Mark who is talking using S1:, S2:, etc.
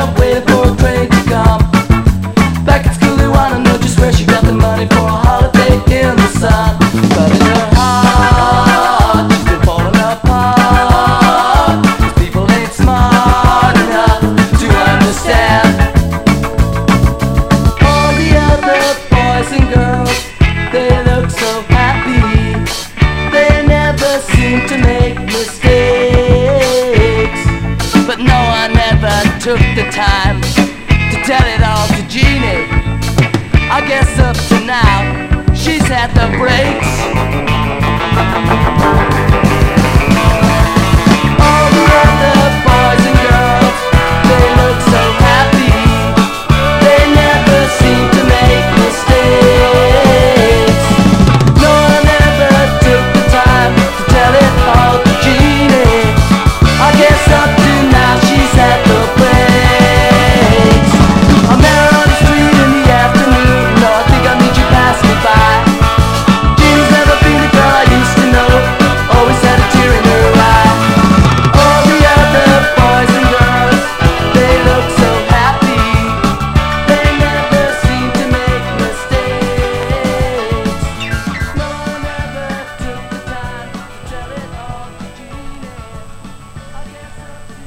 S1: out waiting for a train to come. Back at school they wanna know just where she got the money for a holiday in the sun. But in her heart she's been falling apart, 'cause people ain't smart enough to understand. All the other boys and girls, they look so happy, they never seem to make mistakes. But no one ever took the time to tell it all to Jeannie. I guess up to now she's had the breaks.